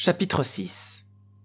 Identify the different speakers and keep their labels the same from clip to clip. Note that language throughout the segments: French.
Speaker 1: Chapitre 6.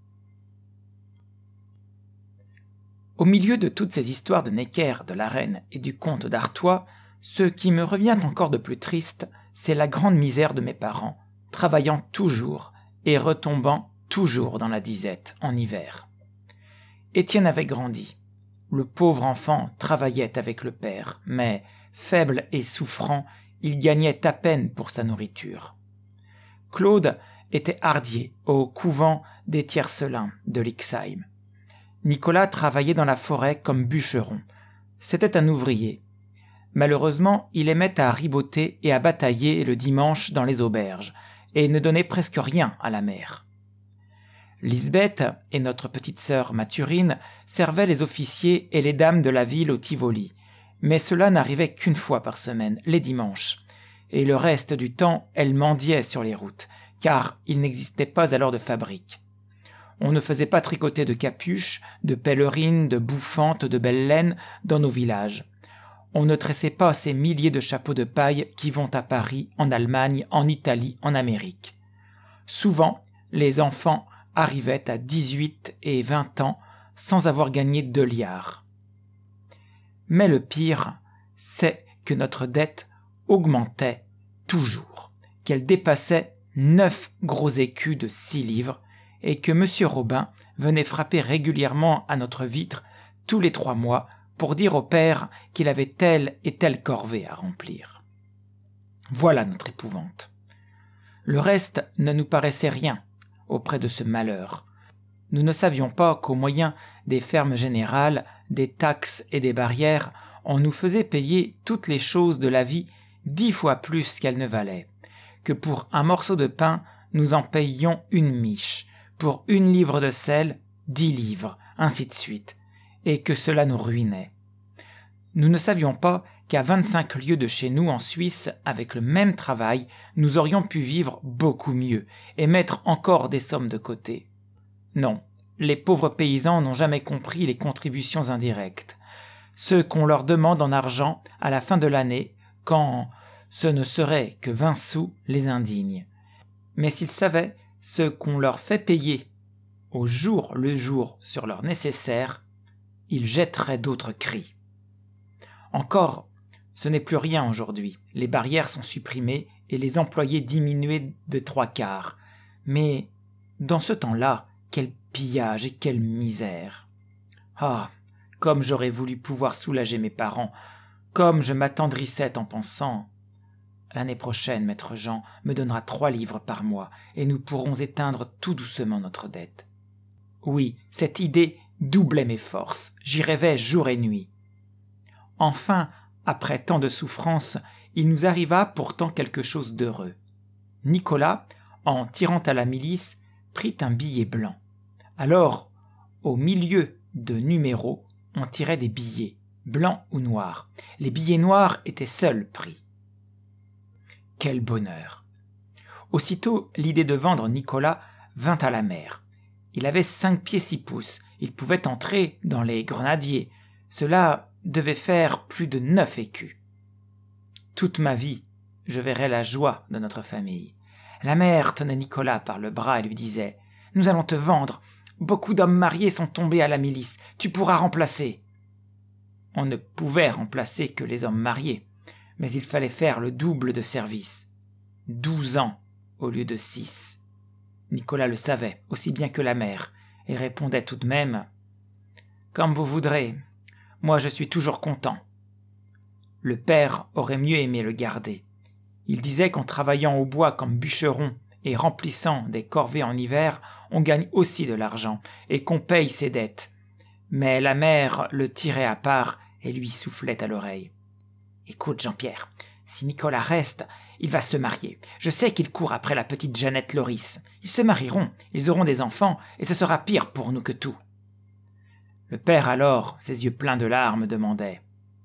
Speaker 1: Au milieu de toutes ces histoires de Necker, de la reine et du comte d'Artois, ce qui me revient encore de plus triste, c'est la grande misère de mes parents, travaillant toujours et retombant toujours dans la disette en hiver. Étienne avait grandi. Le pauvre enfant travaillait avec le père, mais, faible et souffrant, il gagnait à peine pour sa nourriture. Claude était hardier au couvent des Tiercelins de Lixheim. Nicolas travaillait dans la forêt comme bûcheron. C'était un ouvrier. Malheureusement, il aimait à riboter et à batailler le dimanche dans les auberges, et ne donnait presque rien à la mère. Lisbeth et notre petite sœur Mathurine servaient les officiers et les dames de la ville au Tivoli, mais cela n'arrivait qu'une fois par semaine, les dimanches, et le reste du temps, elles mendiaient sur les routes, car il n'existait pas alors de fabrique. On ne faisait pas tricoter de capuches, de pèlerines, de bouffantes, de belles laines dans nos villages. On ne tressait pas ces milliers de chapeaux de paille qui vont à Paris, en Allemagne, en Italie, en Amérique. Souvent, les enfants arrivaient à 18 et 20 ans sans avoir gagné 2 liards. Mais le pire, c'est que notre dette augmentait toujours, qu'elle dépassait 9 gros écus de 6 livres, et que M. Robin venait frapper régulièrement à notre vitre tous les 3 mois pour dire au père qu'il avait telle et telle corvée à remplir. Voilà notre épouvante. Le reste ne nous paraissait rien auprès de ce malheur. Nous ne savions pas qu'au moyen des fermes générales, des taxes et des barrières, on nous faisait payer toutes les choses de la vie 10 fois plus qu'elles ne valaient, que pour un morceau de pain, nous en payions 1 miche, pour 1 livre de sel, 10 livres, ainsi de suite, et que cela nous ruinait. Nous ne savions pas qu'à 25 lieues de chez nous en Suisse, avec le même travail, nous aurions pu vivre beaucoup mieux et mettre encore des sommes de côté. Non, les pauvres paysans n'ont jamais compris les contributions indirectes, ce qu'on leur demande en argent à la fin de l'année, quand ce ne serait que 20 sous les indignes. Mais s'ils savaient ce qu'on leur fait payer au jour le jour sur leurs nécessaires, ils jetteraient d'autres cris. Encore, ce n'est plus rien aujourd'hui. Les barrières sont supprimées et les employés diminués de 3/4. Mais dans ce temps-là, quel pillage et quelle misère! Ah, comme j'aurais voulu pouvoir soulager mes parents, comme je m'attendrissais en pensant. L'année prochaine, maître Jean me donnera 3 livres par mois, et nous pourrons éteindre tout doucement notre dette. Oui, cette idée doublait mes forces, j'y rêvais jour et nuit. Enfin, après tant de souffrances, il nous arriva pourtant quelque chose d'heureux. Nicolas, en tirant à la milice, prit un billet blanc. Alors, au milieu de numéros, on tirait des billets, blancs ou noirs. Les billets noirs étaient seuls pris. Quel bonheur! Aussitôt, l'idée de vendre Nicolas vint à la mère. Il avait 5 pieds 6 pouces. Il pouvait entrer dans les grenadiers. Cela devait faire plus de 9 écus. Toute ma vie, je verrais la joie de notre famille. La mère tenait Nicolas par le bras et lui disait « Nous allons te vendre. Beaucoup d'hommes mariés sont tombés à la milice. Tu pourras remplacer. » On ne pouvait remplacer que les hommes mariés, mais il fallait faire le double de service. 12 ans au lieu de 6. Nicolas le savait, aussi bien que la mère, et répondait tout de même « Comme vous voudrez. Moi, je suis toujours content. » Le père aurait mieux aimé le garder. Il disait qu'en travaillant au bois comme bûcheron et remplissant des corvées en hiver, on gagne aussi de l'argent et qu'on paye ses dettes. Mais la mère le tirait à part et lui soufflait à l'oreille. « Écoute, Jean-Pierre, si Nicolas reste, il va se marier. Je sais qu'il court après la petite Jeannette Loris. Ils se marieront, ils auront des enfants, et ce sera pire pour nous que tout. » Le père alors, ses yeux pleins de larmes, demandait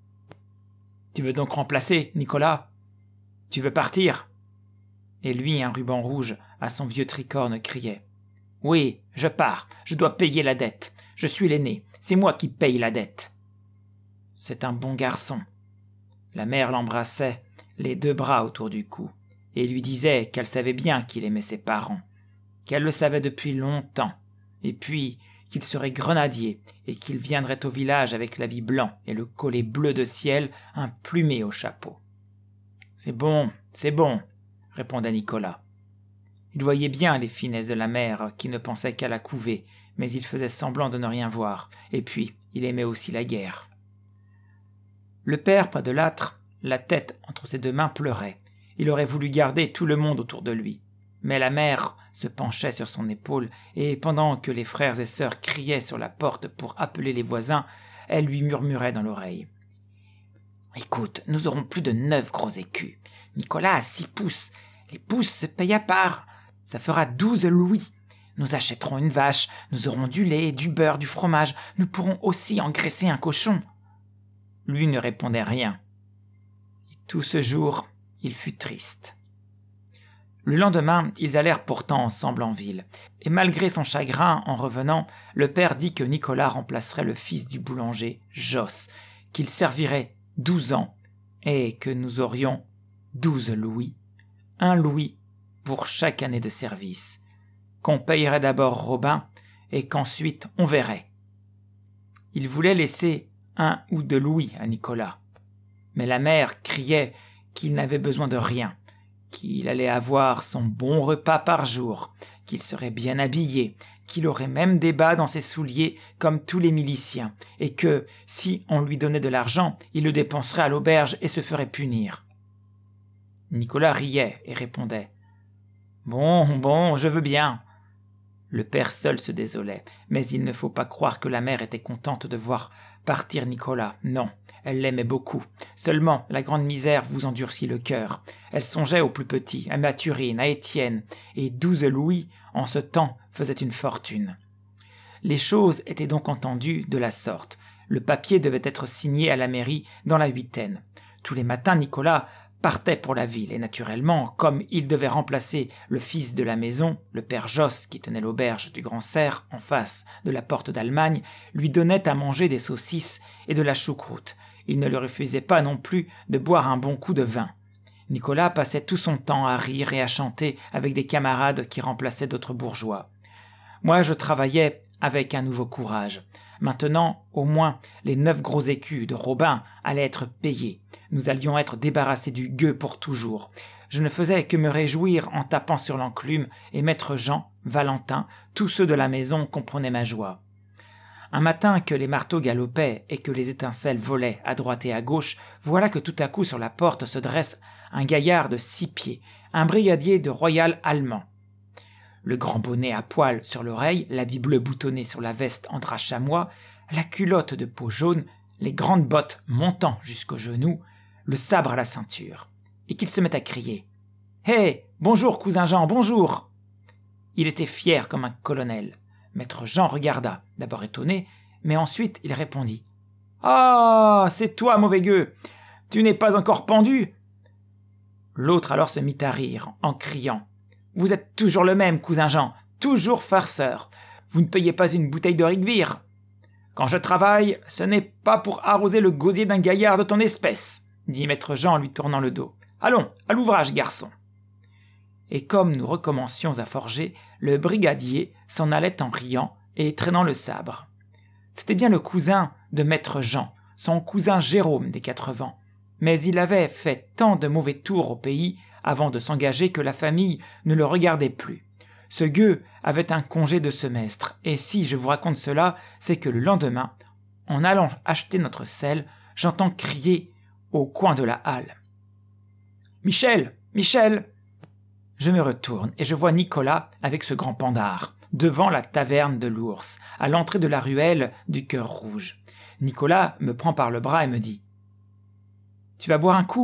Speaker 1: « Tu veux donc remplacer, Nicolas? Tu veux partir ?» Et lui, un ruban rouge à son vieux tricorne, criait « Oui, je pars, je dois payer la dette. Je suis l'aîné, c'est moi qui paye la dette. » C'est un bon garçon. La mère l'embrassait, les 2 bras autour du cou, et lui disait qu'elle savait bien qu'il aimait ses parents, qu'elle le savait depuis longtemps, et puis qu'il serait grenadier et qu'il viendrait au village avec l'habit blanc et le collet bleu de ciel, un plumet au chapeau. « C'est bon, répondait Nicolas. Il voyait bien les finesses de la mère qui ne pensait qu'à la couver, mais il faisait semblant de ne rien voir, et puis il aimait aussi la guerre. Le père, près de l'âtre, la tête entre ses deux mains, pleurait. Il aurait voulu garder tout le monde autour de lui. Mais la mère se penchait sur son épaule, et pendant que les frères et sœurs criaient sur la porte pour appeler les voisins, elle lui murmurait dans l'oreille. « Écoute, nous aurons plus de 9 gros écus. Nicolas a 6 pouces. Les pouces se payent à part. Ça fera 12 louis. Nous achèterons une vache, nous aurons du lait, du beurre, du fromage. Nous pourrons aussi engraisser un cochon. » Lui ne répondait rien. Et tout ce jour, il fut triste. Le lendemain, ils allèrent pourtant ensemble en ville, et malgré son chagrin, en revenant, le père dit que Nicolas remplacerait le fils du boulanger, Josse, qu'il servirait 12 ans, et que nous aurions 12 louis, 1 louis pour chaque année de service, qu'on payerait d'abord Robin, et qu'ensuite on verrait. Il voulait laisser 1 ou 2 louis à Nicolas, mais la mère criait qu'il n'avait besoin de rien, qu'il allait avoir son bon repas par jour, qu'il serait bien habillé, qu'il aurait même des bas dans ses souliers comme tous les miliciens, et que, si on lui donnait de l'argent, il le dépenserait à l'auberge et se ferait punir. Nicolas riait et répondait « Bon, je veux bien ». Le père seul se désolait, mais il ne faut pas croire que la mère était contente de voir partir Nicolas. Non, elle l'aimait beaucoup. Seulement, la grande misère vous endurcit le cœur. Elle songeait aux plus petits, à Mathurine, à Étienne, et 12 louis, en ce temps, faisaient une fortune. Les choses étaient donc entendues de la sorte. Le papier devait être signé à la mairie dans la huitaine. Tous les matins, Nicolas partait pour la ville, et naturellement, comme il devait remplacer le fils de la maison, le père Josse, qui tenait l'auberge du Grand Cerf, en face de la porte d'Allemagne, lui donnait à manger des saucisses et de la choucroute. Il ne lui refusait pas non plus de boire un bon coup de vin. Nicolas passait tout son temps à rire et à chanter avec des camarades qui remplaçaient d'autres bourgeois. Moi, je travaillais avec un nouveau courage. Maintenant, au moins, les 9 gros écus de Robin allaient être payés. Nous allions être débarrassés du gueux pour toujours. Je ne faisais que me réjouir en tapant sur l'enclume, et maître Jean, Valentin, tous ceux de la maison comprenaient ma joie. Un matin que les marteaux galopaient et que les étincelles volaient à droite et à gauche, voilà que tout à coup sur la porte se dresse un gaillard de 6 pieds, un brigadier de royal allemand. Le grand bonnet à poil sur l'oreille, l'habit bleu boutonné sur la veste en drap chamois, la culotte de peau jaune, les grandes bottes montant jusqu'aux genoux, le sabre à la ceinture, et qu'il se met à crier « Hé, bonjour, cousin Jean, bonjour !» Il était fier comme un colonel. Maître Jean regarda, d'abord étonné, mais ensuite il répondit « Ah, c'est toi, mauvais gueux! Tu n'es pas encore pendu ?» L'autre alors se mit à rire, en criant « Vous êtes toujours le même, cousin Jean, toujours farceur. Vous ne payez pas une bouteille de Rigvire. Quand je travaille, ce n'est pas pour arroser le gosier d'un gaillard de ton espèce, dit maître Jean en lui tournant le dos. Allons, à l'ouvrage, garçon. » Et comme nous recommencions à forger, le brigadier s'en allait en riant et traînant le sabre. C'était bien le cousin de maître Jean, son cousin Jérôme des 4 vents, mais il avait fait tant de mauvais tours au pays avant de s'engager que la famille ne le regardait plus. Ce gueux avait un congé de semestre, et si je vous raconte cela, c'est que le lendemain, en allant acheter notre sel, j'entends crier au coin de la halle. « Michel, Michel !» Je me retourne et je vois Nicolas avec ce grand pendard, devant la taverne de l'Ours, à l'entrée de la ruelle du Cœur Rouge. Nicolas me prend par le bras et me dit « Tu vas boire un coup ?»«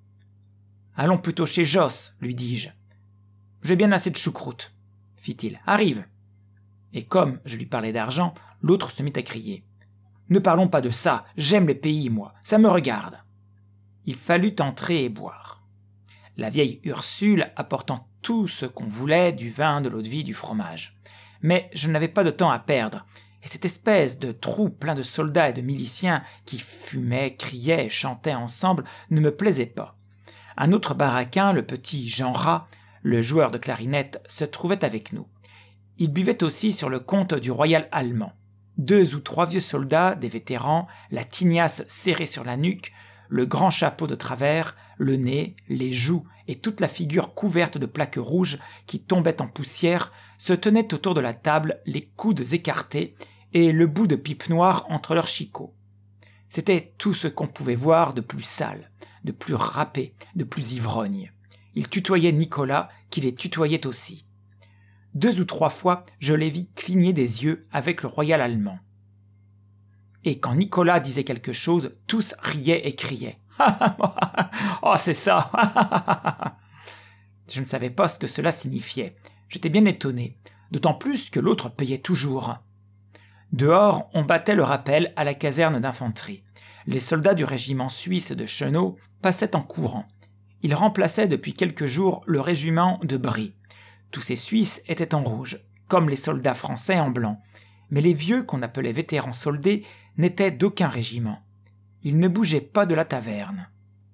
Speaker 1: Allons plutôt chez Josse, lui dis-je. »« J'ai bien assez de choucroute, fit-il. Arrive !» Et comme je lui parlais d'argent, l'autre se mit à crier. « Ne parlons pas de ça, j'aime les pays, moi, ça me regarde. » Il fallut entrer et boire. La vieille Ursule apportant tout ce qu'on voulait, du vin, de l'eau-de-vie, du fromage. Mais je n'avais pas de temps à perdre, et cette espèce de trou plein de soldats et de miliciens qui fumaient, criaient et chantaient ensemble ne me plaisait pas. Un autre baraquin, le petit Jean Rat, le joueur de clarinette, se trouvait avec nous. Il buvait aussi sur le compte du royal allemand. 2 ou 3 vieux soldats, des vétérans, la tignasse serrée sur la nuque, le grand chapeau de travers, le nez, les joues et toute la figure couverte de plaques rouges qui tombaient en poussière, se tenaient autour de la table, les coudes écartés et le bout de pipe noire entre leurs chicots. C'était tout ce qu'on pouvait voir de plus sale, de plus râpé, de plus ivrogne. Ils tutoyaient Nicolas, qui les tutoyait aussi. 2 ou 3 fois, je les vis cligner des yeux avec le royal allemand. Et quand Nicolas disait quelque chose, tous riaient et criaient. « Oh, c'est ça !» Je ne savais pas ce que cela signifiait. J'étais bien étonné, d'autant plus que l'autre payait toujours. Dehors, on battait le rappel à la caserne d'infanterie. Les soldats du régiment suisse de Chenot passaient en courant. Ils remplaçaient depuis quelques jours le régiment de Brie. Tous ces Suisses étaient en rouge, comme les soldats français en blanc. Mais les vieux, qu'on appelait vétérans soldés, n'étaient d'aucun régiment. Ils ne bougeaient pas de la taverne.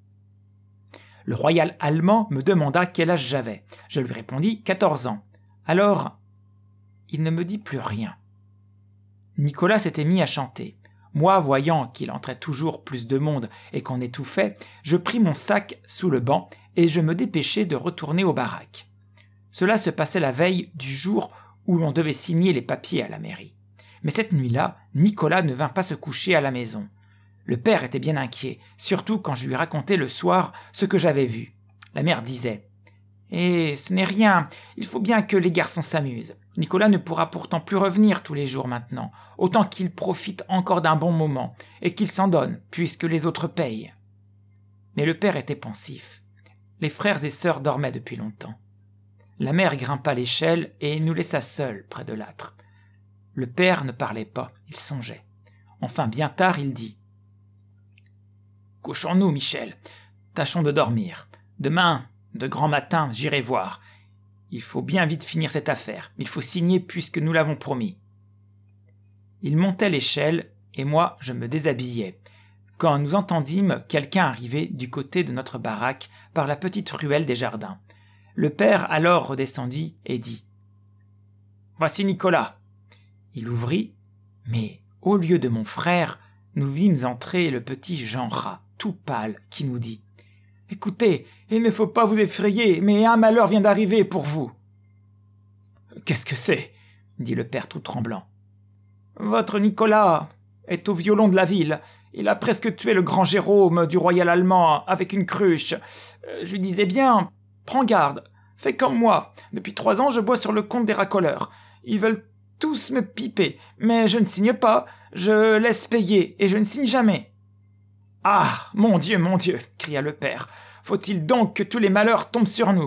Speaker 1: Le royal allemand me demanda quel âge j'avais. Je lui répondis 14 ans. Alors, il ne me dit plus rien. Nicolas s'était mis à chanter. Moi, voyant qu'il entrait toujours plus de monde et qu'on étouffait, je pris mon sac sous le banc et je me dépêchai de retourner aux baraques. Cela se passait la veille du jour où l'on devait signer les papiers à la mairie. Mais cette nuit-là, Nicolas ne vint pas se coucher à la maison. Le père était bien inquiet, surtout quand je lui racontais le soir ce que j'avais vu. La mère disait « Eh, ce n'est rien, il faut bien que les garçons s'amusent. Nicolas ne pourra pourtant plus revenir tous les jours maintenant, autant qu'il profite encore d'un bon moment, et qu'il s'en donne, puisque les autres payent. » Mais le père était pensif. Les frères et sœurs dormaient depuis longtemps. La mère grimpa l'échelle et nous laissa seuls près de l'âtre. Le père ne parlait pas, il songeait. Enfin, bien tard, il dit « Couchons-nous, Michel. Tâchons de dormir. Demain, de grand matin, j'irai voir. Il faut bien vite finir cette affaire. Il faut signer puisque nous l'avons promis. » Il montait l'échelle et moi, je me déshabillais, quand nous entendîmes quelqu'un arriver du côté de notre baraque par la petite ruelle des jardins. Le père alors redescendit et dit « Voici Nicolas. » Il ouvrit, mais au lieu de mon frère, nous vîmes entrer le petit Jean Rat, tout pâle, qui nous dit « Écoutez, il ne faut pas vous effrayer, mais un malheur vient d'arriver pour vous. »« Qu'est-ce que c'est ?» dit le père tout tremblant. « Votre Nicolas est au violon de la ville. Il a presque tué le grand Jérôme du royal allemand avec une cruche. Je lui disais bien, prends garde, fais comme moi. Depuis 3 ans, je bois sur le compte des racoleurs. Ils veulent tous me piper, mais je ne signe pas, je laisse payer et je ne signe jamais. »« Ah, mon Dieu, cria le père, faut-il donc que tous les malheurs tombent sur nous ?»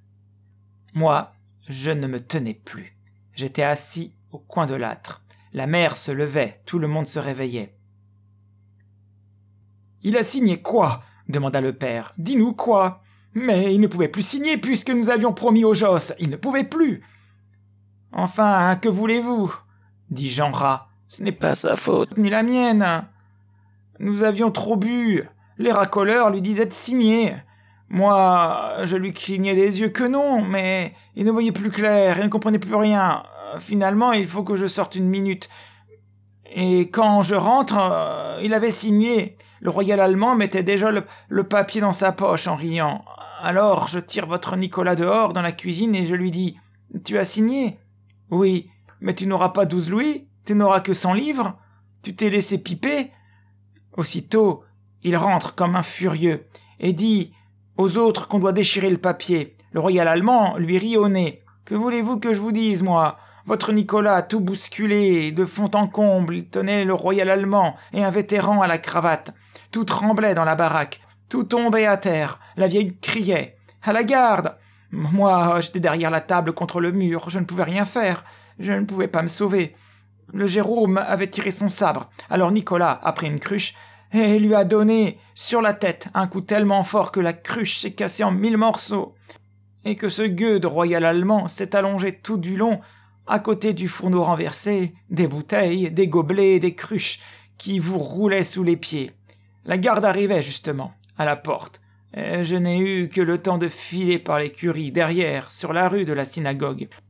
Speaker 1: Moi, je ne me tenais plus. J'étais assis au coin de l'âtre. La mère se levait, tout le monde se réveillait. « Il a signé quoi ?» demanda le père. « Dis-nous quoi ?»« Mais il ne pouvait plus signer puisque nous avions promis aux Josse. Il ne pouvait plus. »« Enfin, que voulez-vous ?» dit Jean Rat. « Ce n'est pas sa faute, ni la mienne. Nous avions trop bu. Les racoleurs lui disaient de signer. Moi, je lui clignais des yeux que non, mais il ne voyait plus clair, il ne comprenait plus rien. Finalement, il faut que je sorte une minute. Et quand je rentre, il avait signé. Le royal allemand mettait déjà le papier dans sa poche en riant. Alors, je tire votre Nicolas dehors dans la cuisine et je lui dis « Tu as signé ?»« Oui, mais tu n'auras pas 12 louis, tu n'auras que 100 livres. Tu t'es laissé piper. » Aussitôt, il rentre comme un furieux et dit aux autres qu'on doit déchirer le papier. Le royal allemand lui rit au nez. « Que voulez-vous que je vous dise, moi ? Votre Nicolas, tout bousculé, de fond en comble, il tenait le royal allemand et un vétéran à la cravate. Tout tremblait dans la baraque, tout tombait à terre. La vieille criait « À la garde !» Moi, j'étais derrière la table contre le mur, je ne pouvais rien faire, je ne pouvais pas me sauver. Le Jérôme avait tiré son sabre, alors Nicolas a pris une cruche et lui a donné sur la tête un coup tellement fort que la cruche s'est cassée en 1000 morceaux, et que ce gueux de royal allemand s'est allongé tout du long à côté du fourneau renversé, des bouteilles, des gobelets, des cruches qui vous roulaient sous les pieds. La garde arrivait justement, à la porte, et je n'ai eu que le temps de filer par l'écurie derrière, sur la rue de la synagogue.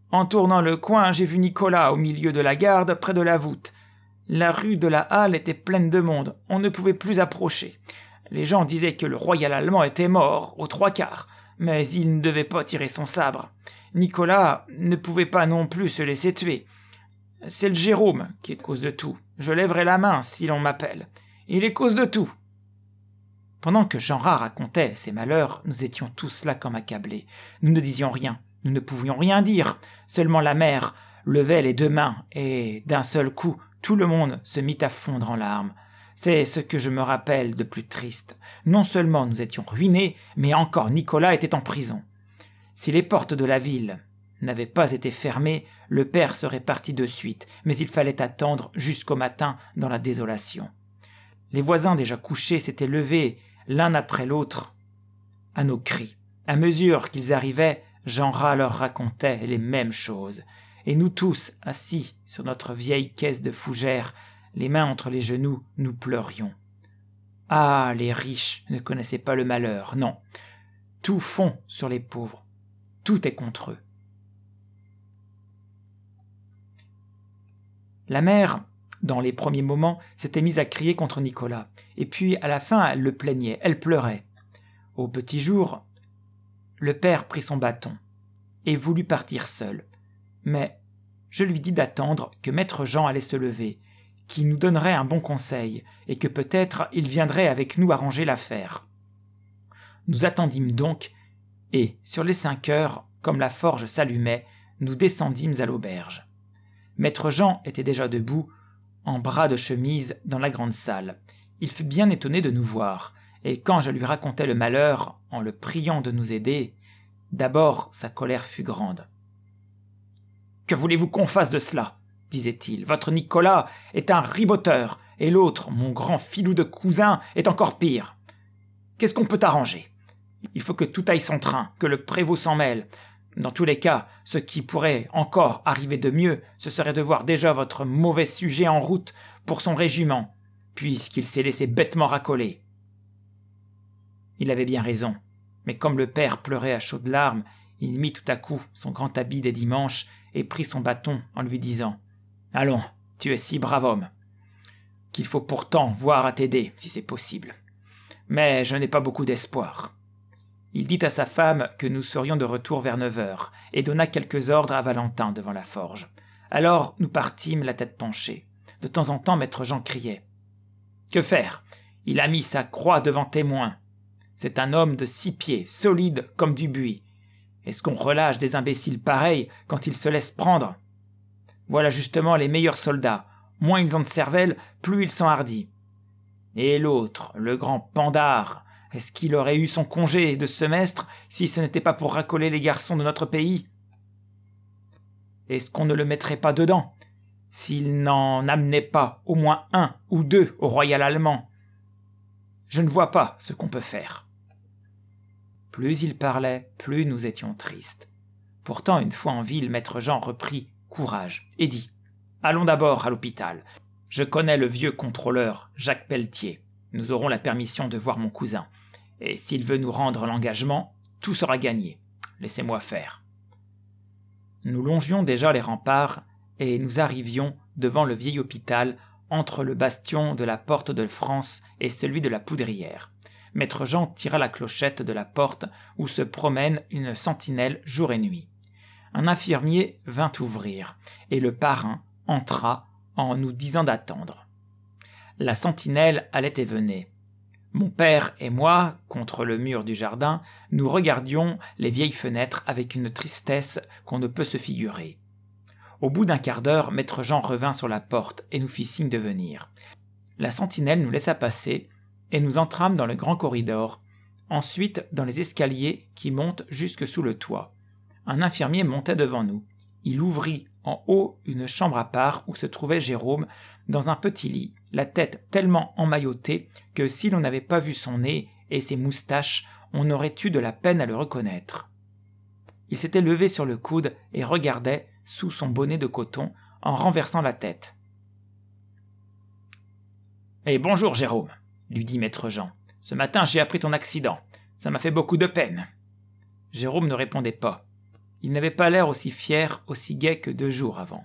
Speaker 1: En tournant le coin, j'ai vu Nicolas au milieu de la garde, près de la voûte. La rue de la Halle était pleine de monde, on ne pouvait plus approcher. Les gens disaient que le royal allemand était mort, aux 3/4, mais il ne devait pas tirer son sabre. Nicolas ne pouvait pas non plus se laisser tuer. C'est le Jérôme qui est cause de tout. Je lèverai la main si l'on m'appelle. Il est cause de tout. » Pendant que Jeanrat racontait ses malheurs, nous étions tous là comme accablés. Nous ne disions rien, nous ne pouvions rien dire. Seulement la mère levait les 2 mains et, d'un seul coup, tout le monde se mit à fondre en larmes. C'est ce que je me rappelle de plus triste. Non seulement nous étions ruinés, mais encore Nicolas était en prison. Si les portes de la ville n'avaient pas été fermées, le père serait parti de suite, mais il fallait attendre jusqu'au matin dans la désolation. Les voisins déjà couchés s'étaient levés l'un après l'autre à nos cris. À mesure qu'ils arrivaient, Jeanrat leur racontait les mêmes choses. Et nous tous, assis sur notre vieille caisse de fougères, les mains entre les genoux, nous pleurions. Ah, les riches ne connaissaient pas le malheur, non. Tout fond sur les pauvres. Tout est contre eux. La mère, dans les premiers moments, s'était mise à crier contre Nicolas. Et puis, à la fin, elle le plaignait, elle pleurait. Au petit jour, le père prit son bâton et voulut partir seul. Mais je lui dis d'attendre que maître Jean allait se lever, qu'il nous donnerait un bon conseil, et que peut-être il viendrait avec nous arranger l'affaire. Nous attendîmes donc, et, sur les 5 heures, comme la forge s'allumait, nous descendîmes à l'auberge. Maître Jean était déjà debout, en bras de chemise, dans la grande salle. Il fut bien étonné de nous voir, et quand je lui racontai le malheur, en le priant de nous aider, d'abord sa colère fut grande. « Que voulez-vous qu'on fasse de cela ?» disait-il. « Votre Nicolas est un riboteur, et l'autre, mon grand filou de cousin, est encore pire. Qu'est-ce qu'on peut arranger ? Il faut que tout aille son train, que le prévôt s'en mêle. Dans tous les cas, ce qui pourrait encore arriver de mieux, ce serait de voir déjà votre mauvais sujet en route pour son régiment, puisqu'il s'est laissé bêtement racoler. » Il avait bien raison, mais comme le père pleurait à chaudes larmes, il mit tout à coup son grand habit des dimanches et prit son bâton en lui disant « Allons, tu es si brave homme, qu'il faut pourtant voir à t'aider, si c'est possible. Mais je n'ai pas beaucoup d'espoir. » Il dit à sa femme que nous serions de retour vers 9 heures, et donna quelques ordres à Valentin devant la forge. Alors nous partîmes la tête penchée. De temps en temps, maître Jean criait. « Que faire ? Il a mis sa croix devant témoin. C'est un homme de 6 pieds, solide comme du buis. Est-ce qu'on relâche des imbéciles pareils quand ils se laissent prendre ? Voilà justement les meilleurs soldats. Moins ils ont de cervelle, plus ils sont hardis. Et l'autre, le grand Pandare, est-ce qu'il aurait eu son congé de semestre si ce n'était pas pour racoler les garçons de notre pays ? Est-ce qu'on ne le mettrait pas dedans, s'il n'en amenait pas au moins 1 ou 2 au royal allemand ? Je ne vois pas ce qu'on peut faire. » Plus il parlait, plus nous étions tristes. Pourtant, une fois en ville, maître Jean reprit courage et dit « Allons d'abord à l'hôpital. Je connais le vieux contrôleur, Jacques Pelletier. Nous aurons la permission de voir mon cousin. Et s'il veut nous rendre l'engagement, tout sera gagné. Laissez-moi faire. » Nous longions déjà les remparts et nous arrivions devant le vieil hôpital entre le bastion de la porte de France et celui de la Poudrière. Maître Jean tira la clochette de la porte où se promène une sentinelle jour et nuit. Un infirmier vint ouvrir, et le parrain entra en nous disant d'attendre. La sentinelle allait et venait. Mon père et moi, contre le mur du jardin, nous regardions les vieilles fenêtres avec une tristesse qu'on ne peut se figurer. Au bout d'un quart d'heure, maître Jean revint sur la porte et nous fit signe de venir. La sentinelle nous laissa passer, et nous entrâmes dans le grand corridor, ensuite dans les escaliers qui montent jusque sous le toit. Un infirmier montait devant nous. Il ouvrit en haut une chambre à part où se trouvait Jérôme, dans un petit lit, la tête tellement emmaillotée que si l'on n'avait pas vu son nez et ses moustaches, on aurait eu de la peine à le reconnaître. Il s'était levé sur le coude et regardait, sous son bonnet de coton, en renversant la tête. « Eh bonjour Jérôme !» lui dit maître Jean. « Ce matin j'ai appris ton accident. Ça m'a fait beaucoup de peine. » Jérôme ne répondait pas. Il n'avait pas l'air aussi fier, aussi gai que 2 jours avant.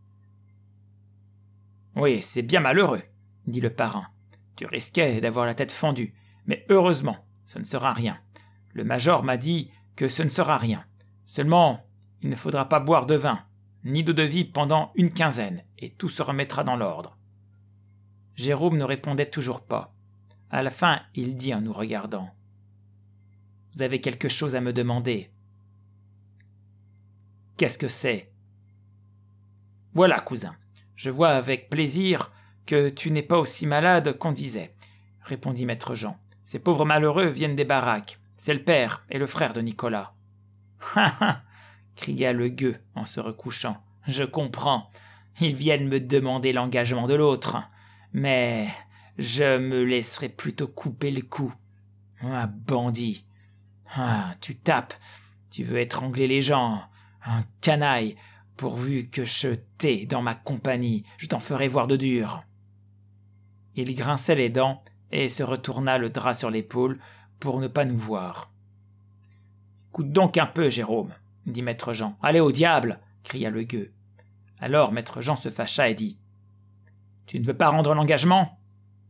Speaker 1: « Oui, c'est bien malheureux, » dit le parrain. « Tu risquais d'avoir la tête fendue, mais heureusement, ce ne sera rien. Le major m'a dit que ce ne sera rien. Seulement, il ne faudra pas boire de vin, ni d'eau-de-vie pendant une quinzaine, et tout se remettra dans l'ordre. » Jérôme ne répondait toujours pas. À la fin, il dit en nous regardant. « Vous avez quelque chose à me demander. »« Qu'est-ce que c'est ?»« Voilà, cousin, je vois avec plaisir que tu n'es pas aussi malade qu'on disait, » répondit maître Jean. « Ces pauvres malheureux viennent des baraques. C'est le père et le frère de Nicolas. »« Ha ha !» cria le gueux en se recouchant. « Je comprends. Ils viennent me demander l'engagement de l'autre. Mais je me laisserai plutôt couper le cou. Un bandit. Ah, tu tapes. Tu veux étrangler les gens. Un canaille. Pourvu que je t'ai dans ma compagnie, je t'en ferai voir de dur. » Il grinçait les dents et se retourna le drap sur l'épaule pour ne pas nous voir. « Écoute donc un peu, Jérôme, » dit maître Jean. « Allez au diable !» cria le gueux. Alors maître Jean se fâcha et dit « Tu ne veux pas rendre l'engagement ?»«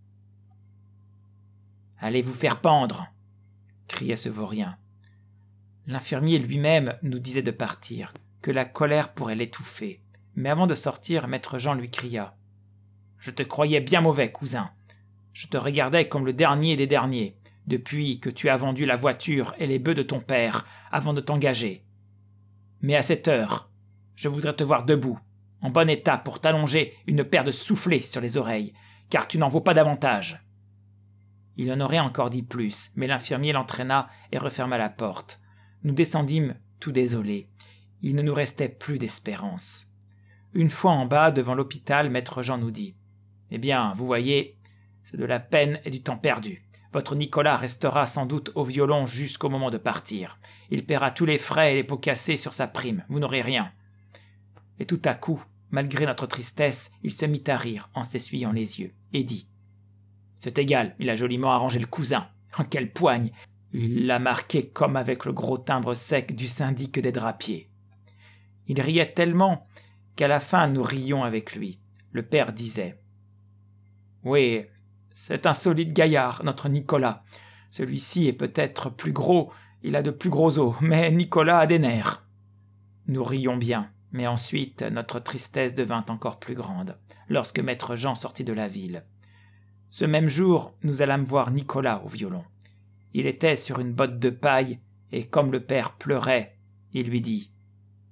Speaker 1: Allez vous faire pendre !» criait ce vaurien. L'infirmier lui-même nous disait de partir, que la colère pourrait l'étouffer. Mais avant de sortir, maître Jean lui cria « Je te croyais bien mauvais, cousin. Je te regardais comme le dernier des derniers, depuis que tu as vendu la voiture et les bœufs de ton père avant de t'engager. Mais à cette heure, je voudrais te voir debout, en bon état pour t'allonger une paire de soufflets sur les oreilles, car tu n'en vaux pas davantage. » Il en aurait encore dit plus, mais l'infirmier l'entraîna et referma la porte. Nous descendîmes tout désolés. Il ne nous restait plus d'espérance. Une fois en bas, devant l'hôpital, maître Jean nous dit « Eh bien, vous voyez, c'est de la peine et du temps perdu. Votre Nicolas restera sans doute au violon jusqu'au moment de partir. Il paiera tous les frais et les pots cassés sur sa prime. Vous n'aurez rien. » Et tout à coup, malgré notre tristesse, il se mit à rire en s'essuyant les yeux et dit « C'est égal, il a joliment arrangé le cousin. Oh, quelle poigne! Il l'a marqué comme avec le gros timbre sec du syndic des drapiers. » Il riait tellement qu'à la fin nous rions avec lui. Le père disait « Oui, c'est un solide gaillard, notre Nicolas. Celui-ci est peut-être plus gros, il a de plus gros os, mais Nicolas a des nerfs. » Nous rions bien, mais ensuite notre tristesse devint encore plus grande, lorsque maître Jean sortit de la ville. Ce même jour, nous allâmes voir Nicolas au violon. Il était sur une botte de paille, et comme le père pleurait, il lui dit «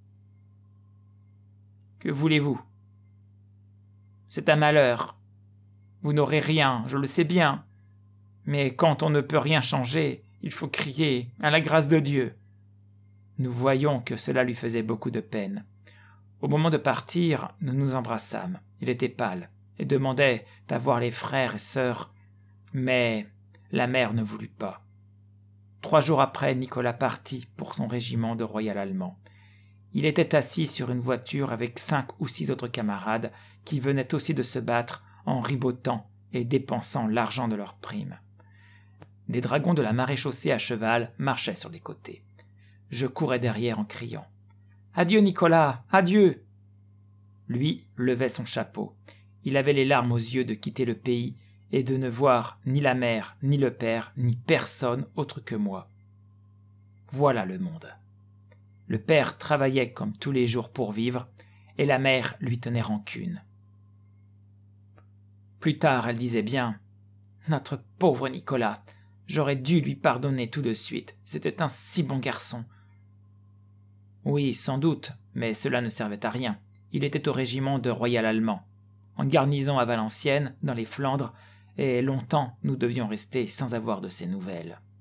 Speaker 1: Que voulez-vous ? C'est un malheur. Vous n'aurez rien, je le sais bien. Mais quand on ne peut rien changer, il faut crier à la grâce de Dieu. » Nous voyions que cela lui faisait beaucoup de peine. Au moment de partir, nous nous embrassâmes. Il était pâle et demandait à voir les frères et sœurs, mais la mère ne voulut pas. 3 jours après, Nicolas partit pour son régiment de royal allemand. Il était assis sur une voiture avec 5 ou 6 autres camarades qui venaient aussi de se battre en ribotant et dépensant l'argent de leurs primes. Des dragons de la maréchaussée à cheval marchaient sur les côtés. Je courais derrière en criant « Adieu Nicolas, adieu !» Lui levait son chapeau. Il avait les larmes aux yeux de quitter le pays et de ne voir ni la mère, ni le père, ni personne autre que moi. Voilà le monde. Le père travaillait comme tous les jours pour vivre, et la mère lui tenait rancune. Plus tard, elle disait bien « Notre pauvre Nicolas, j'aurais dû lui pardonner tout de suite, c'était un si bon garçon. » Oui, sans doute, mais cela ne servait à rien. Il était au régiment de royal allemand, en garnison à Valenciennes, dans les Flandres, et longtemps nous devions rester sans avoir de ses nouvelles.